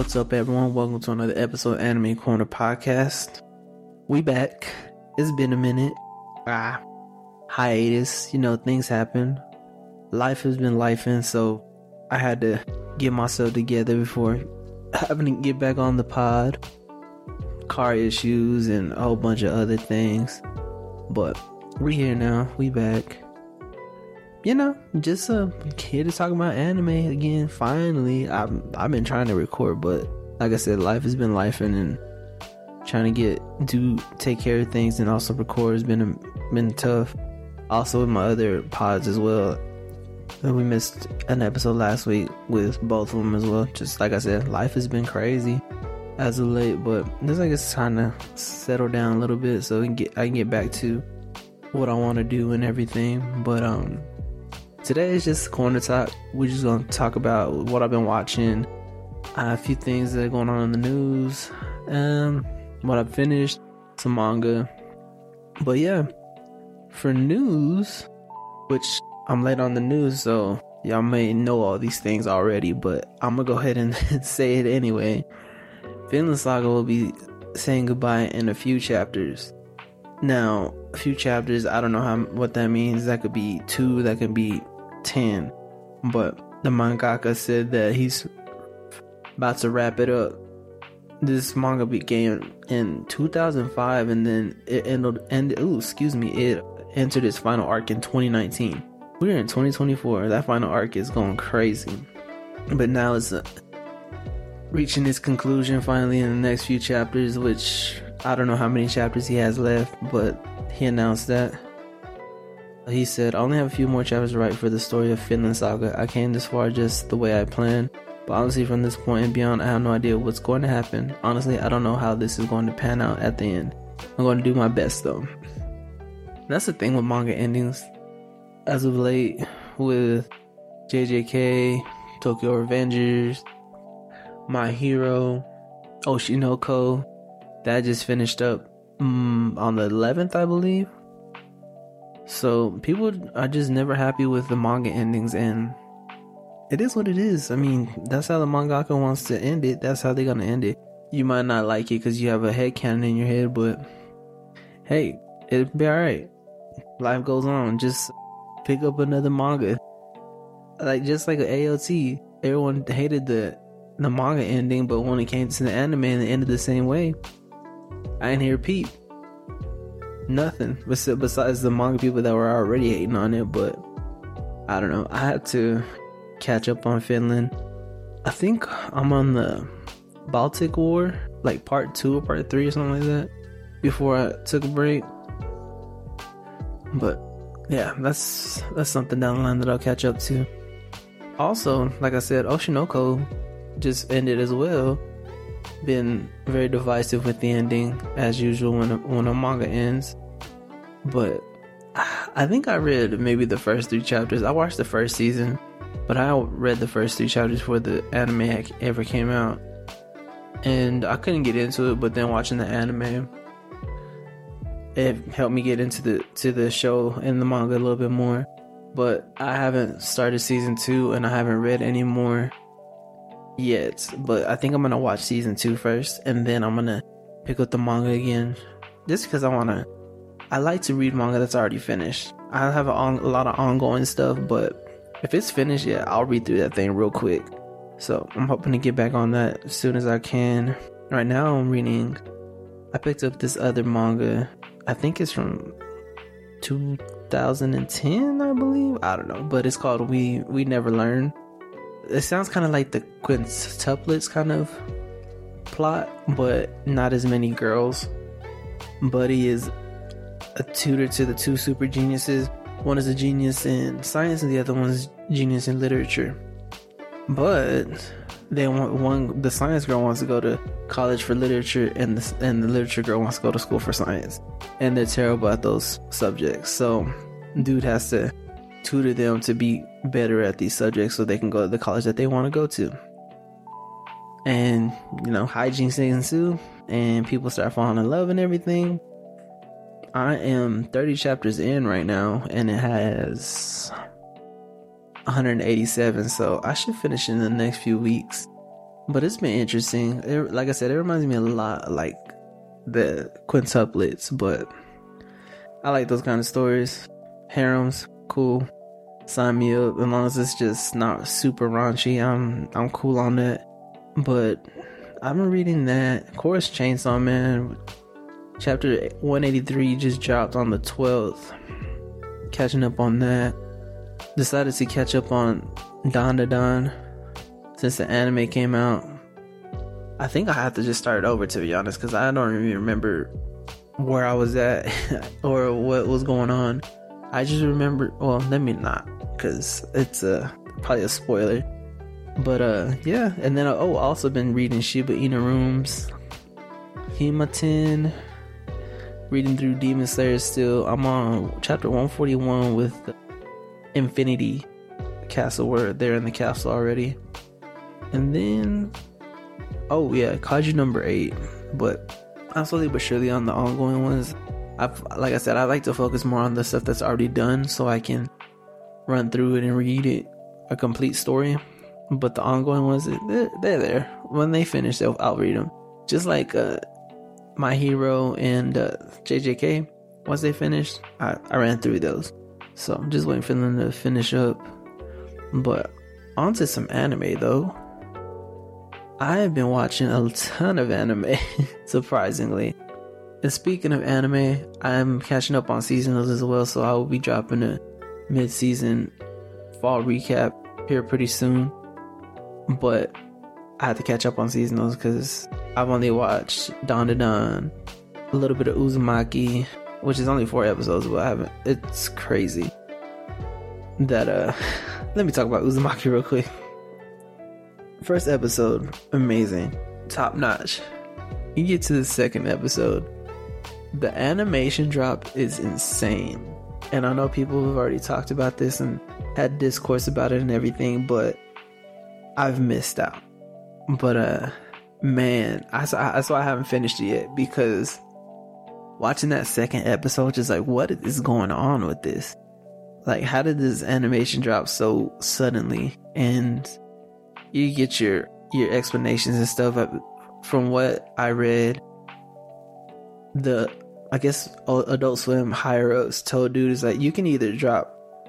What's up, everyone? Welcome to another episode of Anime Corner Podcast. We back. It's been a minute. Hiatus. Things happen. Life has been lifing, so I had to get myself together before having to get back on the pod. Car issues and a whole bunch of other things. But we're here now. We back. Just here to talk about anime again. Finally, I've been trying to record, but like I said, life has been lifing and trying to take care of things and also record has been tough. Also with my other pods as well. We missed an episode last week with both of them as well. Just like I said, life has been crazy as of late, but it's like it's trying to settle down a little bit so I can get back to what I want to do and everything. But today is just corner talk. We're just gonna talk about what I've been watching, a few things that are going on in the news, what I've finished, some manga. But yeah, for news, which I'm late on the news, so y'all may know all these things already, but I'm gonna go ahead and say it anyway. Vinland Saga will be saying goodbye in a few chapters. Now, a few chapters, I don't know what that means. That could be 2, that could be 10. But the mangaka said that he's about to wrap it up. This manga began in 2005 and then it it entered its final arc in 2019. We're in 2024. That final arc is going crazy. But now it's reaching its conclusion finally in the next few chapters, which I don't know how many chapters he has left, but he announced that. He said, I only have a few more chapters to write for the story of Vinland Saga. I came this far just the way I planned, but honestly from this point and beyond, I have no idea what's going to happen. Honestly, I don't know how this is going to pan out at the end. I'm going to do my best though. That's the thing with manga endings. As of late, with JJK, Tokyo Revengers, My Hero, Oshinoko, that just finished up on the 11th, I believe. So people are just never happy with the manga endings, and it is what it is. I mean, that's how the mangaka wants to end it. That's how they're gonna end it. You might not like it because you have a headcanon in your head, but hey, it'll be alright. Life goes on. Just pick up another manga. Just like an AOT, everyone hated the manga ending, but when it came to the anime and it ended the same way, I didn't hear peep. Nothing besides the manga people that were already hating on it. But I don't know, I had to catch up on Finland. I think I'm on the Baltic War, like part 2 or part 3 or something like that, before I took a break. But yeah, that's something down the line that I'll catch up to. Also, like I said, Oshinoko just ended as well. Been very divisive with the ending as usual when a manga ends. But I think I read maybe the first 3 chapters. I watched the first season, but I read the first 3 chapters before the anime ever came out, and I couldn't get into it. But then watching the anime, it helped me get into the show and the manga a little bit more. But I haven't started season 2 and I haven't read any more yet. But I think I'm gonna watch season 2 first, and then I'm gonna pick up the manga again, just because I like to read manga that's already finished. I have a lot of ongoing stuff, but if it's finished, yeah, I'll read through that thing real quick. So I'm hoping to get back on that as soon as I can. Right now I picked up this other manga. I think it's from 2010, I believe. I don't know, but it's called We Never Learn. It sounds kind of like the quintuplets kind of plot, but not as many girls. Buddy is a tutor to the 2 super geniuses. One is a genius in science and the other one is genius in literature. But the science girl wants to go to college for literature, and the literature girl wants to go to school for science, and they're terrible at those subjects. So dude has to tutor them to be better at these subjects so they can go to the college that they want to go to. And hijinks ensue and people start falling in love and everything. I am 30 chapters in right now, and it has 187, so I should finish in the next few weeks. But it's been interesting. Like I said, it reminds me a lot of like the quintuplets, but I like those kind of stories. Harems, cool. Sign me up, as long as it's just not super raunchy. I'm cool on that. But I've been reading that. Of course, Chainsaw Man chapter 183 just dropped on the 12th. Catching up on that. Decided to catch up on Dandadan since the anime came out. I think I have to just start over, to be honest, because I don't even remember where I was at or what was going on. I just remember, well, let me not, because it's probably a spoiler. But yeah, and then also been reading Shiba Inu Rooms, Himaten, reading through Demon Slayer still. I'm on chapter 141 with Infinity Castle, where they're in the castle already. And then Kaiju number 8. But I'm slowly but surely on the ongoing ones. Like I said, I like to focus more on the stuff that's already done, so I can run through it and read it, a complete story. But the ongoing ones, they're there. When they finish, I'll read them. Just like My Hero and JJK. Once they finished, I ran through those. So I'm just waiting for them to finish up. But on to some anime though. I have been watching a ton of anime, surprisingly. And speaking of anime, I'm catching up on seasonals as well, so I will be dropping a mid-season fall recap here pretty soon. But I have to catch up on seasonals because I've only watched Dandadan, a little bit of Uzumaki, which is only 4 episodes, but I haven't. It's crazy that let me talk about Uzumaki real quick. First episode, amazing, top notch. You get to the second episode, the animation drop is insane. And I know people have already talked about this and had discourse about it and everything, but I've missed out. But man, I haven't finished it yet, because watching that second episode, just like, what is going on with this? Like, how did this animation drop so suddenly? And you get your explanations and stuff. From what I read, I guess Adult Swim higher ups told dudes like, you can either drop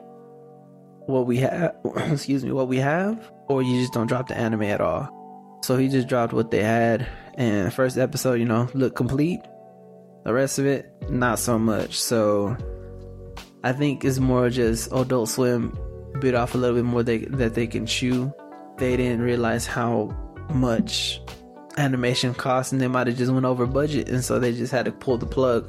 what we have, what we have, or you just don't drop the anime at all. So he just dropped what they had, and first episode, looked complete. The rest of it, not so much. So I think it's more just Adult Swim bit off a little bit more that they can chew. They didn't realize how much animation costs, and they might have just went over budget, and so they just had to pull the plug.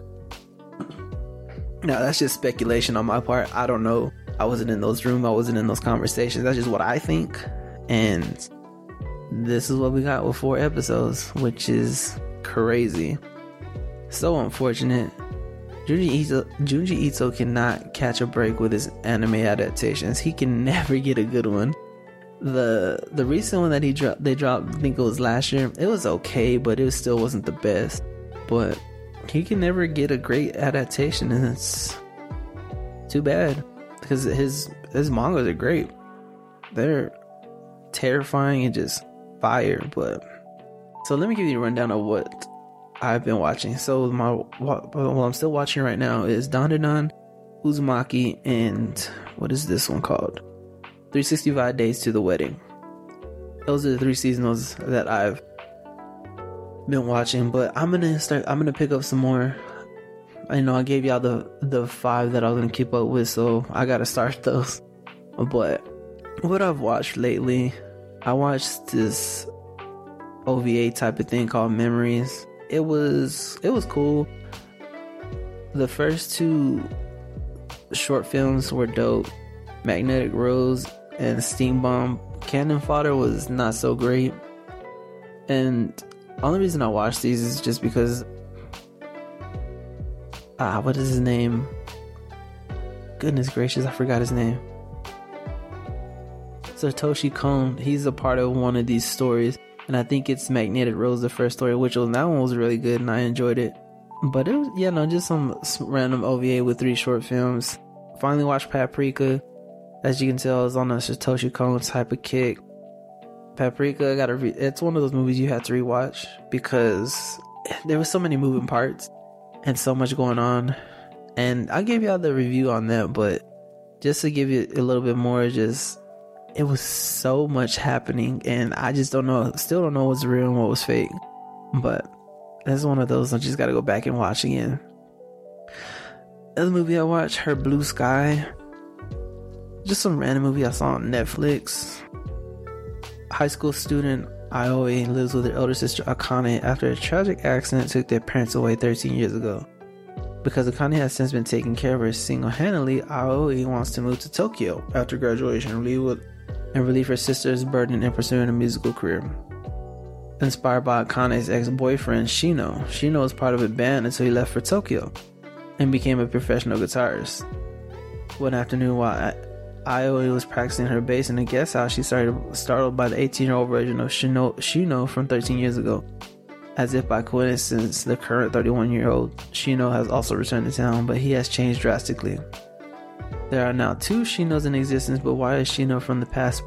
Now that's just speculation on my part. I don't know. I wasn't in those rooms. I wasn't in those conversations. That's just what I think. And this is what we got with 4 episodes, which is crazy. So unfortunate. Junji Ito cannot catch a break with his anime adaptations. He can never get a good one. The recent one that they dropped, I think it was last year, it was okay, but it still wasn't the best. But he can never get a great adaptation, and it's too bad, because his mangas are great. They're terrifying and just fire. But so let me give you a rundown of what I've been watching. So what I'm still watching right now is Dandadan, Uzumaki, and what is this one called? 365 Days to the Wedding. Those are the 3 seasonals that I've been watching, but I'm gonna pick up some more. I know I gave y'all the 5 that I was gonna keep up with, so I gotta start those. But what I've watched lately, I watched this OVA type of thing called Memories. It was cool. The first 2 short films were dope. Magnetic Rose and Steam Bomb. Cannon Fodder was not so great. And the only reason I watched these is just because what is his name? Goodness gracious, I forgot his name. Satoshi Kon, he's a part of one of these stories, and I think it's Magnetic Rose, the first story, that one was really good and I enjoyed it. But it was, just some random OVA with 3 short films. Finally watched Paprika. As you can tell, I was on a Satoshi Kon type of kick. Paprika, it's one of those movies you have to rewatch because there was so many moving parts and so much going on. And I gave y'all the review on that, but just to give you a little bit more, it was so much happening, and I just still don't know what's real and what was fake. But that's one of those I just gotta go back and watch again. Other movie I watched, Her Blue Sky. Just some random movie I saw on Netflix. High school student Aoi lives with her elder sister Akane after a tragic accident took their parents away 13 years ago. Because Akane has since been taking care of her single-handedly, Aoi wants to move to Tokyo after graduation and relieve her sister's burden in pursuing a musical career. Inspired by Akane's ex-boyfriend Shino, Shino was part of a band until he left for Tokyo and became a professional guitarist. One afternoon while Aoi was practicing her bass in a guest house, she startled by the 18-year-old version of Shino from 13 years ago. As if by coincidence, the current 31-year-old Shino has also returned to town, but he has changed drastically. There are now 2 Shinos in existence, but why is Shino from the past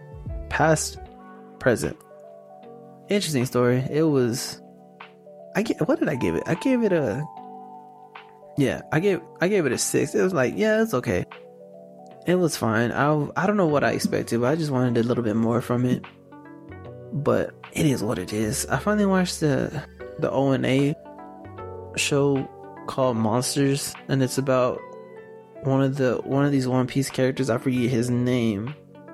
present? Interesting story. It was... what did I give it? I gave it a... Yeah, I gave it a 6. It was like, yeah, it's okay. It was fine. I don't know what I expected, but I just wanted a little bit more from it. But it is what it is. I finally watched the ONA show called Monsters, and it's about one of these One Piece characters. I forget his name.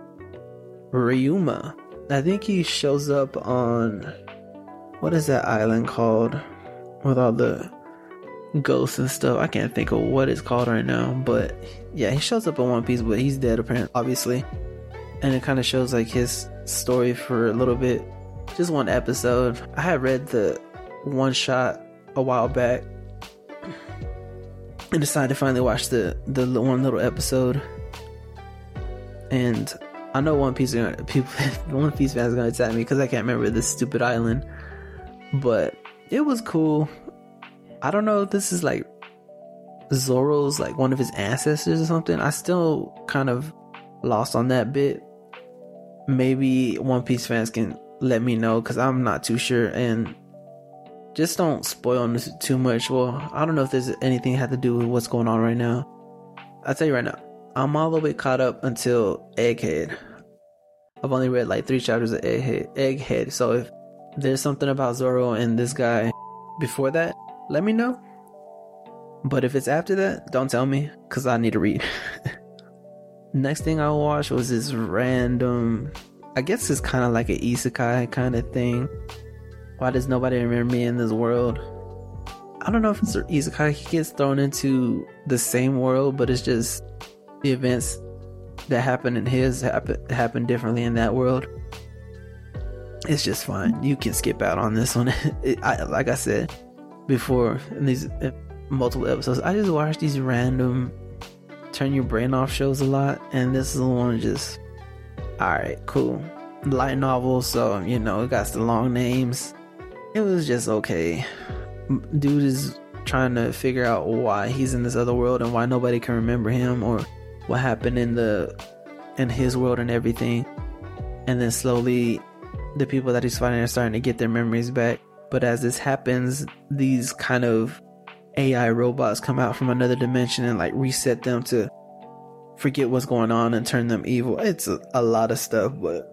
Ryuma. I think he shows up on, what is that island called with all the ghosts and stuff? I can't think of what it's called right now, but yeah, he shows up in One Piece, but he's dead apparently, obviously. And it kind of shows like his story for a little bit. Just one episode. I had read the one shot a while back and decided to finally watch the one little episode. And I know One Piece fans are gonna attack me because I can't remember this stupid island, but it was cool. I don't know if this is like Zoro's like one of his ancestors or something. I still kind of lost on that bit. Maybe One Piece fans can let me know because I'm not too sure, and just don't spoil this too much. Well, I don't know if there's anything that had to do with what's going on right now. I'll tell you right now, I'm all the way caught up until Egghead. I've only read like 3 chapters of Egghead. So if there's something about Zoro and this guy before that, let me know. But if it's after that, don't tell me because I need to read. Next thing I watched was this random, I guess it's kind of like an isekai kind of thing. Why does nobody remember me in this world? I don't know if it's an isekai. He gets thrown into the same world, but it's just the events that happen in his happen differently in that world. It's just fine. You can skip out on this one. Like I said before in these multiple episodes, I just watch these random turn your brain off shows a lot, and this is the one just alright, cool. Light novel, so it got the long names. It was just okay. Dude is trying to figure out why he's in this other world and why nobody can remember him or what happened in his world and everything. And then slowly the people that he's fighting are starting to get their memories back. But as this happens, these kind of AI robots come out from another dimension and like reset them to forget what's going on and turn them evil. It's a lot of stuff, but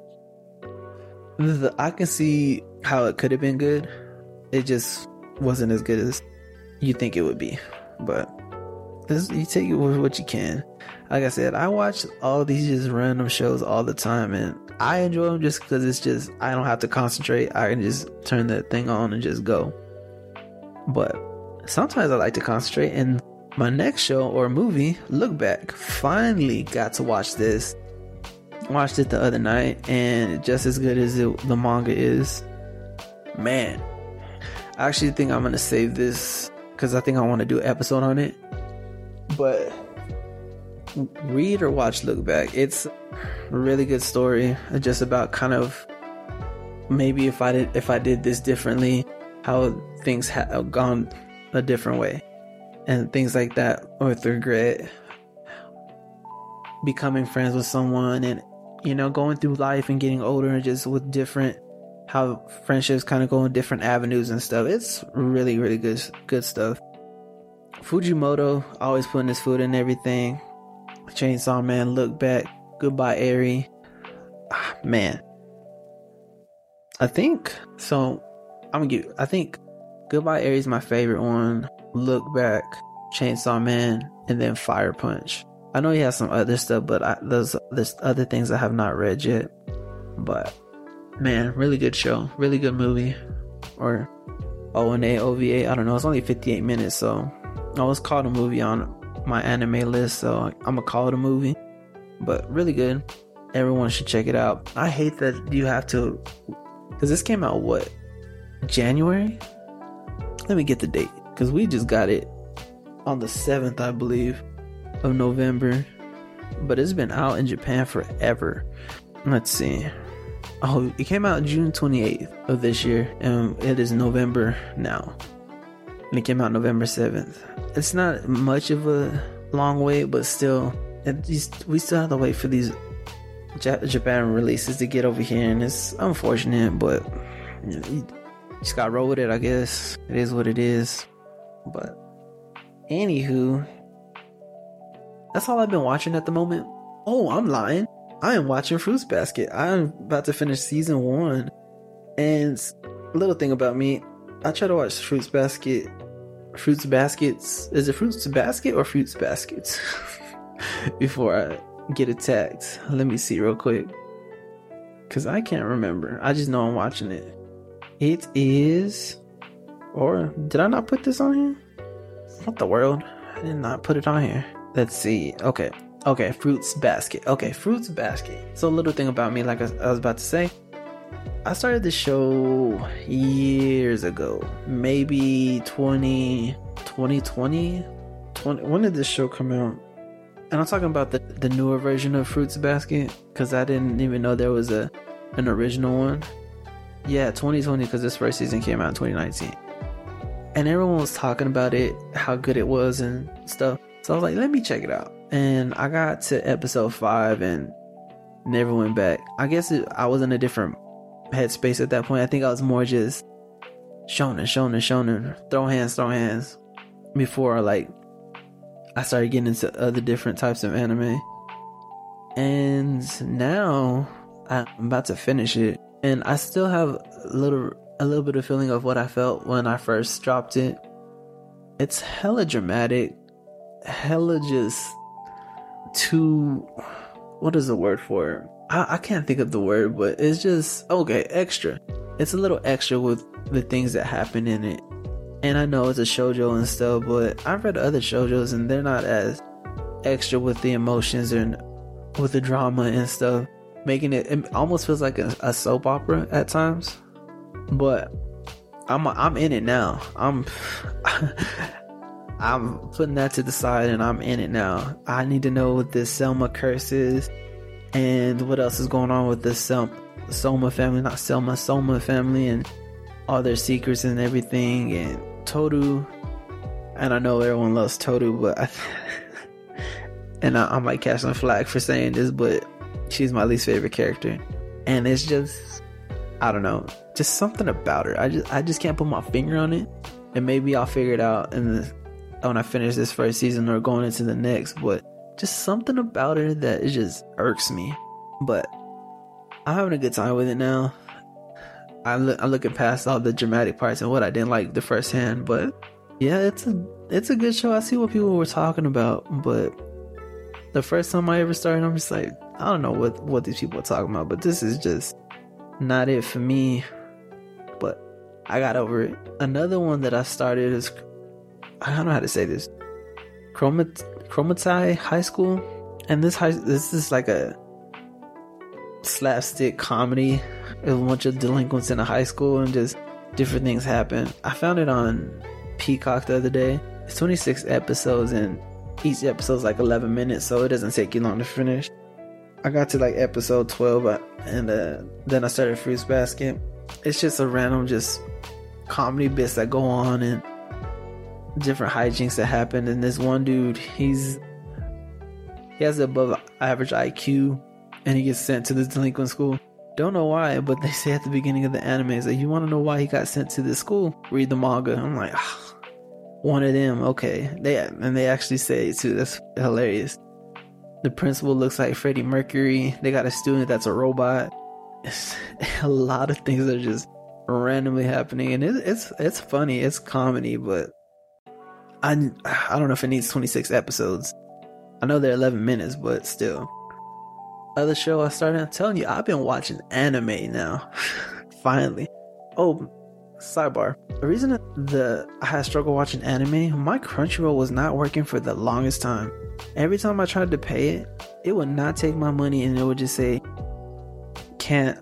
I can see how it could have been good. It just wasn't as good as you think it would be. But you take it with what you can. Like I said, I watch all these just random shows all the time, and I enjoy them just because it's just I don't have to concentrate. I can just turn that thing on and just go. But sometimes I like to concentrate, and my next show or movie, Look Back, finally got to watch this. Watched it the other night, and just as good as the manga is, man, I actually think I'm going to save this because I think I want to do an episode on it. But read or watch Look Back. It's a really good story. It's just about kind of maybe if I did this differently, how things have gone a different way and things like that, with regret, becoming friends with someone and going through life and getting older and just with different, how friendships kind of go in different avenues and stuff. It's really, really good stuff. Fujimoto, always putting his foot in everything. Chainsaw Man, Look Back, Goodbye Eri. Man. I think Goodbye Eri is my favorite one. Look Back, Chainsaw Man, and then Fire Punch. I know he has some other stuff, but there's other things I have not read yet. But man, really good show, really good movie. Or ONA, OVA, I don't know. It's only 58 minutes, so I was called a movie on my anime list, so I'm gonna call it a movie. But really good. Everyone should check it out. I hate that you have to, because this came out what, January? Let me get the date, because we just got it on the 7th, I believe, of November. But it's been out in Japan forever. Let's see. Oh, it came out June 28th of this year, and it is November now. And it came out November 7th. It's not much of a long wait, but still, we still have to wait for these Japan releases to get over here, and it's unfortunate, but you just gotta roll with it, I guess. It is what it is. But anywho, that's all I've been watching at the moment. Oh, I'm lying. I am watching Fruits Basket. I'm about to finish season 1. And little thing about me, I try to watch Fruits Baskets. Is it Fruits Basket or Fruits Baskets? Before I get attacked. Let me see real quick, because I can't remember. I just know I'm watching it. It is, or did I not put this on here? What the world? I did not put it on here. Let's see. Okay, Fruits Basket. Okay, Fruits Basket. So a little thing about me, like I was about to say, I started the show years ago, maybe 2020. When did this show come out? And I'm talking about the newer version of Fruits Basket, because I didn't even know there was an original one. Yeah, 2020, because this first season came out in 2019. And everyone was talking about it, how good it was and stuff. So I was like, let me check it out. And I got to episode 5 and never went back. I guess I was in a different headspace at that point. I think I was more just shonen, throw hands, before I started getting into other different types of anime. And now I'm about to finish it, and I still have a little bit of feeling of what I felt when I first dropped it. It's hella dramatic, hella just too, what is the word for it? I can't think of the word, but it's just, okay, extra. It's a little extra with the things that happen in it. And I know it's a shoujo and stuff, but I've read other shoujos and they're not as extra with the emotions and with the drama and stuff, making it almost feels like a soap opera at times. But I'm in it now. I'm putting that to the side and I'm in it now. I need to know what this Selma curse is and what else is going on with the Soma family, and all their secrets and everything, and Toru. And I know everyone loves Toru, but I might catch some flack for saying this, but she's my least favorite character. And it's just, I don't know, just something about her. I just can't put my finger on it. And maybe I'll figure it out when I finish this first season or going into the next. But just something about her that it just irks me. But I'm having a good time with it now. I'm looking past all the dramatic parts and what I didn't like the first hand. But yeah, it's a good show. I see what people were talking about, but the first time I ever started, I'm just like, I don't know what these people are talking about, but this is just not it for me. But I got over it. Another one that I started is, I don't know how to say this, Chromatai High School. And this is like a slapstick comedy with a bunch of delinquents in a high school and just different things happen. I found it on Peacock the other day. It's 26 episodes and each episode's like 11 minutes, so it doesn't take you long to finish. I got to like episode 12 and then I started Fruits Basket. It's just a random just comedy bits that go on and different hijinks that happen. And this one dude, he has above average IQ, and he gets sent to this delinquent school. Don't know why, but they say at the beginning of the anime, it's like, you want to know why he got sent to this school? Read the manga. I'm like, one of them. Okay. They actually say it too. That's hilarious. The principal looks like Freddie Mercury. They got a student that's a robot. It's a lot of things are just randomly happening, and it's funny. It's comedy, but I don't know if it needs 26 episodes. I know they're 11 minutes, but still. Other show I started telling you, I've been watching anime now. Finally. Oh, sidebar. The reason I had struggle watching anime, my Crunchyroll was not working for the longest time. Every time I tried to pay it, it would not take my money, and it would just say, can't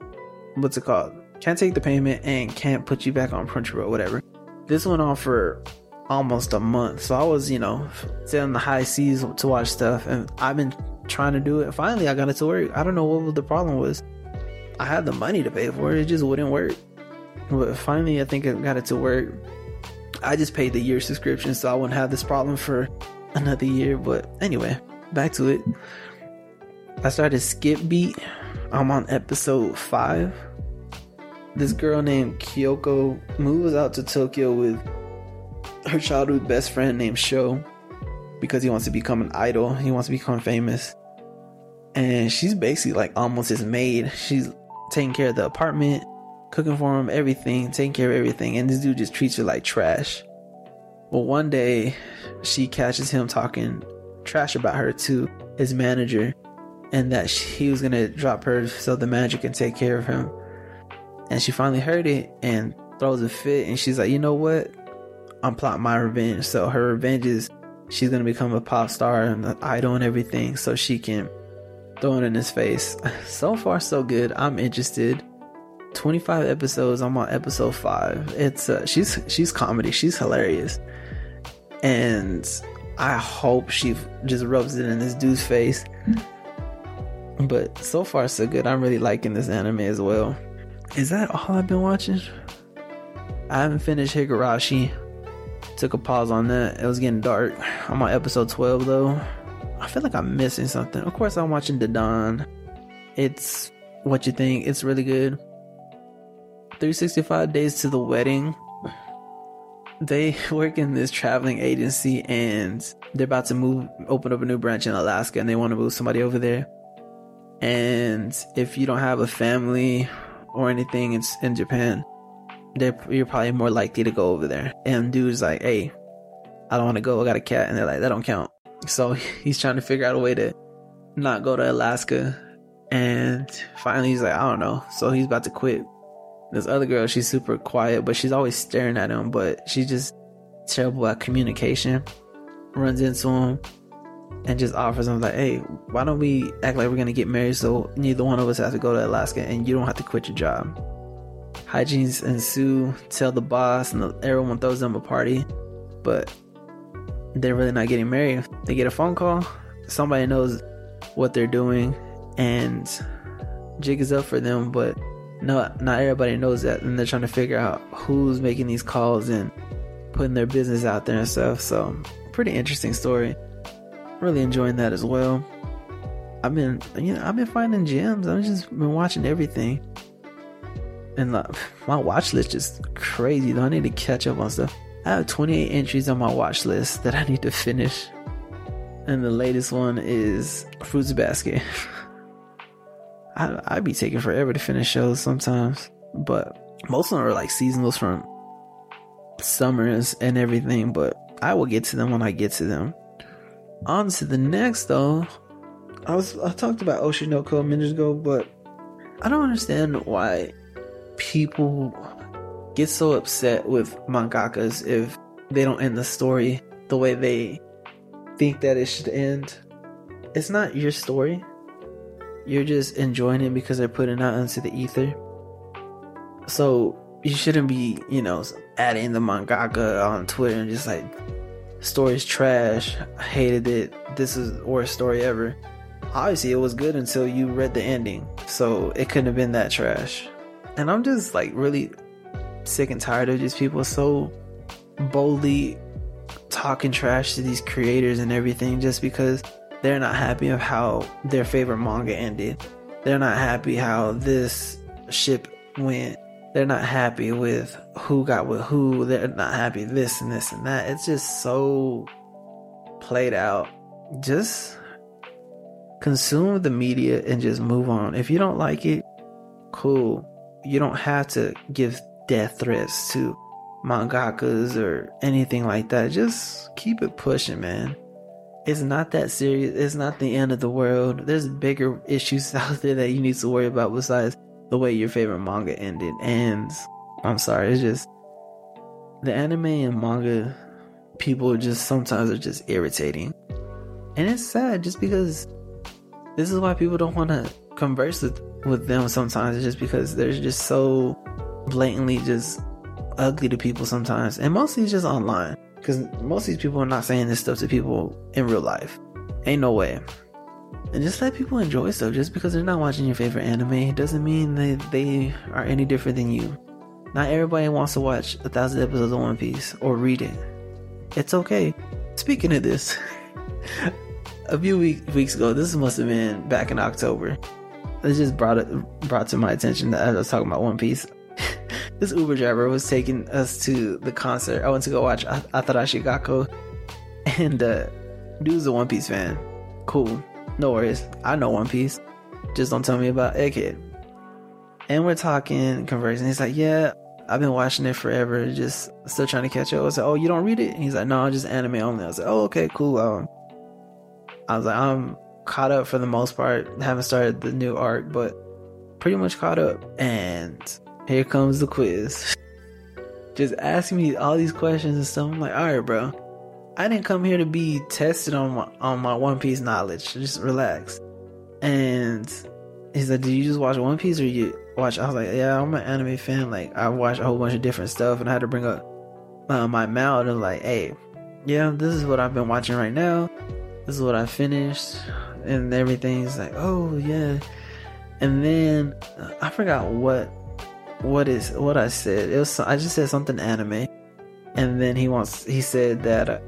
take the payment and can't put you back on Crunchyroll, whatever. This went on for almost a month, so I was, sailing the high seas to watch stuff, and I've been trying to do it. Finally, I got it to work. I don't know what the problem was. I had the money to pay for it, it just wouldn't work. But finally, I think I got it to work. I just paid the year subscription, so I wouldn't have this problem for another year. But anyway, back to it. I started Skip Beat. I'm on episode 5. This girl named Kyoko moves out to Tokyo with her childhood best friend named Sho, because he wants to become an idol. He wants to become famous. And she's basically like almost his maid. She's taking care of the apartment, cooking for him, everything, taking care of everything. And this dude just treats her like trash. Well, one day she catches him talking trash about her to his manager, and that he was gonna drop her so the manager can take care of him. And she finally heard it and throws a fit, and she's like, you know what? I'm plotting my revenge. So her revenge is she's gonna become a pop star and an idol and everything, so she can throw it in his face. So far, so good. I'm interested. 25 episodes. I'm on episode 5. It's she's comedy. She's hilarious, and I hope she just rubs it in this dude's face. But so far, so good. I'm really liking this anime as well. Is that all I've been watching? I haven't finished Higurashi. Took a pause on that. It was getting dark. I'm on episode 12 though. I feel like I'm missing something. Of course, I'm watching The Dawn. It's what you think. It's really good. 365 Days to the Wedding. They work in this traveling agency, and they're about to open up a new branch in Alaska, and they want to move somebody over there. And if you don't have a family or anything in Japan, you're probably more likely to go over there. And dude's like, hey, I don't want to go, I got a cat. And they're like, that don't count. So he's trying to figure out a way to not go to Alaska. And finally he's like, I don't know. So he's about to quit. This other girl, she's super quiet, but she's always staring at him, but she's just terrible at communication. Runs into him and just offers him like, hey, why don't we act like we're gonna get married, so neither one of us has to go to Alaska and you don't have to quit your job. Hijinks ensue, tell the boss, and everyone throws them a party, but they're really not getting married. They get a phone call, somebody knows what they're doing, and jig is up for them, but no, not everybody knows that, and they're trying to figure out who's making these calls and putting their business out there and stuff. So pretty interesting story. Really enjoying that as well. I've been finding gems. I've just been watching everything, and my watch list is crazy though. I need to catch up on stuff. I have 28 entries on my watch list that I need to finish, and the latest one is Fruits Basket. I'd be taking forever to finish shows sometimes, but most of them are like seasonals from summers and everything, but I will get to them when I get to them. On to the next though. I talked about Oshinoko a minute ago, but I don't understand why people get so upset with mangakas if they don't end the story the way they think that it should end. It's not your story. You're just enjoying it because they're putting it out into the ether. So you shouldn't be, adding the mangaka on Twitter and just like, story's trash, I hated it, this is the worst story ever. Obviously it was good until you read the ending, so it couldn't have been that trash. And I'm just like really sick and tired of just people so boldly talking trash to these creators and everything just because they're not happy of how their favorite manga ended. They're not happy how this ship went. They're not happy with who got with who. They're not happy this and this and that. It's just so played out. Just consume the media and just move on. If you don't like it, cool. You don't have to give death threats to mangakas or anything like that. Just keep it pushing, man. It's not that serious. It's not the end of the world. There's bigger issues out there that you need to worry about besides the way your favorite manga ended. And I'm sorry, it's just the anime and manga people just sometimes are just irritating. And it's sad just because this is why people don't want to converse with them sometimes. It's just because they're just so blatantly just ugly to people sometimes. And mostly it's just online. Because most of these people are not saying this stuff to people in real life. Ain't no way. And just let people enjoy stuff. Just because they're not watching your favorite anime doesn't mean they are any different than you. Not everybody wants to watch 1,000 episodes of One Piece or read it. It's okay. Speaking of this, a few weeks ago, this must have been back in October. It just brought to my attention that I was talking about One Piece. This Uber driver was taking us to the concert. I went to go watch Atarashi Gakko, and dude's a One Piece fan. Cool, no worries. I know One Piece. Just don't tell me about Egghead. And we're talking, conversing. He's like, "Yeah, I've been watching it forever. Just still trying to catch up." I was like, "Oh, you don't read it?" And he's like, "No, just anime only." I was like, "Oh, okay, cool." I was like, "I'm caught up for the most part. Haven't started the new arc, but pretty much caught up." And here comes the quiz. Just asking me all these questions and stuff. I'm like, alright, bro. I didn't come here to be tested on my One Piece knowledge. Just relax. And he's like, do you just watch One Piece or you watch? I was like, yeah, I'm an anime fan. Like, I watch a whole bunch of different stuff, and I had to bring up my mouth and like, hey, yeah, this is what I've been watching right now. This is what I finished. And everything's like, oh, yeah. And then I forgot what I said. I just said something anime, and then he said that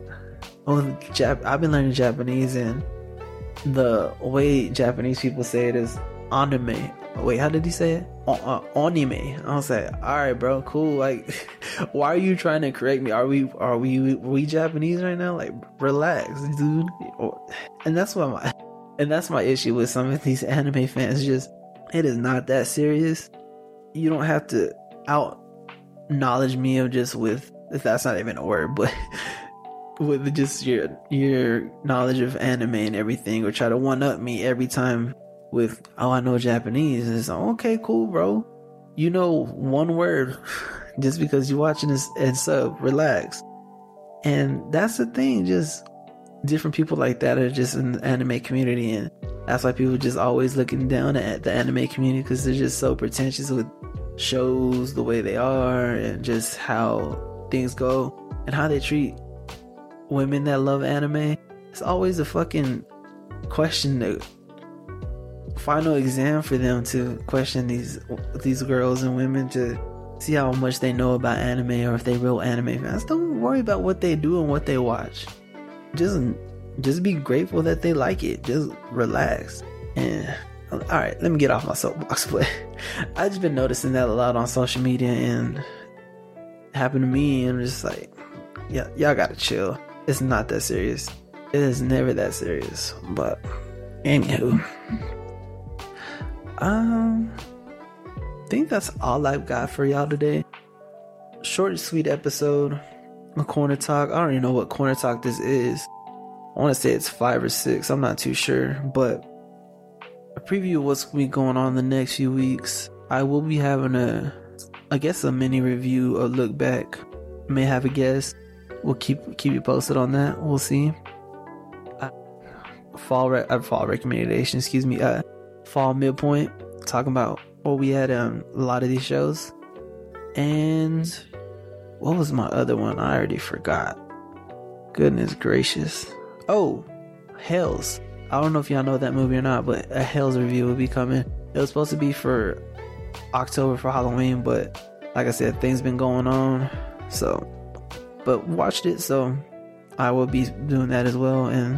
I've been learning Japanese, and the way Japanese people say it is anime. Wait, how did he say it? Anime. I was like, all right, bro, cool. Like, why are you trying to correct me? Are we Japanese right now? Like, relax, dude. And that's my issue with some of these anime fans. Just, it is not that serious. You don't have to out knowledge me of just with, if that's not even a word, but with just your knowledge of anime and everything, or try to one up me every time with, oh, I know Japanese. It's like, okay, cool, bro. You know one word just because you're watching this and sub. Relax. And that's the thing. Just different people like that are just in the anime community, and that's why people just always looking down at the anime community, because they're just so pretentious with shows the way they are, and just how things go and how they treat women that love anime. It's always a fucking question, the final exam for them to question these girls and women to see how much they know about anime, or if they real anime fans. Don't worry about what they do and what they watch. Just be grateful that they like it. Just relax. And alright, let me get off my soapbox. But I've just been noticing that a lot on social media, and it happened to me, and I'm just like, yeah, y'all gotta chill. It's not that serious. It is never that serious. But anywho, I think that's all I've got for y'all today. Short and sweet episode. A corner talk. I don't even know what corner talk this is. I want to say it's 5 or 6. I'm not too sure, but a preview of what's going to be going on the next few weeks. I will be having a mini review, a look back. May have a guest. We'll keep you posted on that. We'll see. Fall recommendation. Fall midpoint. Talking about what we had a lot of these shows. And what was my other one? I already forgot. Goodness gracious. Oh, Hells. I don't know if y'all know that movie or not, but a Hells review will be coming. It was supposed to be for October for Halloween, but like I said, things been going on. So, but watched it, so I will be doing that as well. And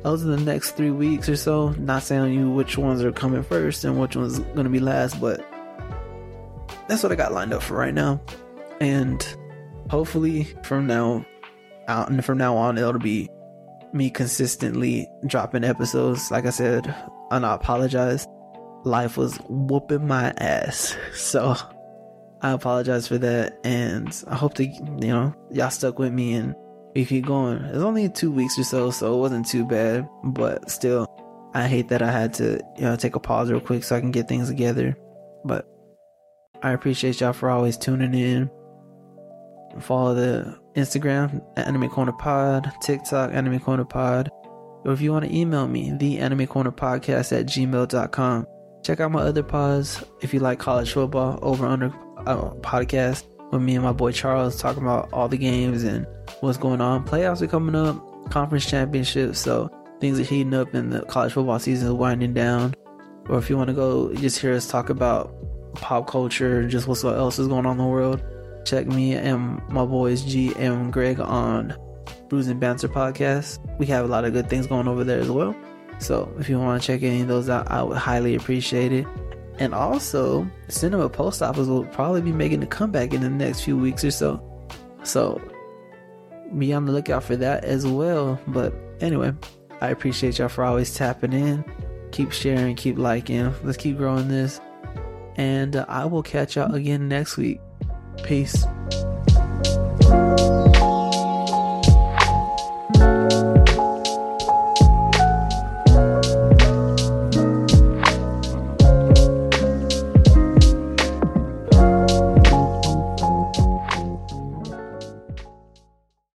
those are the next 3 weeks or so. Not saying you which ones are coming first and which one's going to be last, but that's what I got lined up for right now. And hopefully from now on, it'll be me consistently dropping episodes. Like I said, and I apologize. Life was whooping my ass. So I apologize for that. And I hope that, y'all stuck with me and we keep going. It's only 2 weeks or so it wasn't too bad. But still, I hate that I had to, take a pause real quick so I can get things together. But I appreciate y'all for always tuning in. Follow the Instagram at Anime Corner Pod, TikTok Anime Corner Pod, or if you want to email me, the Anime Corner Podcast at gmail.com. Check out my other pods if you like college football, Over Under podcast with me and my boy Charles talking about all the games and what's going on. Playoffs are coming up, conference championships, so things are heating up and the college football season is winding down. Or if you want to go just hear us talk about pop culture, just what else is going on in the world, check me and my boys G and Greg on Brews and Banter podcast. We have a lot of good things going over there as well. So if you want to check any of those out, I would highly appreciate it. And also, Cinema Post Office will probably be making a comeback in the next few weeks or so. So be on the lookout for that as well. But anyway, I appreciate y'all for always tapping in. Keep sharing, keep liking. Let's keep growing this. And I will catch y'all again next week. Peace.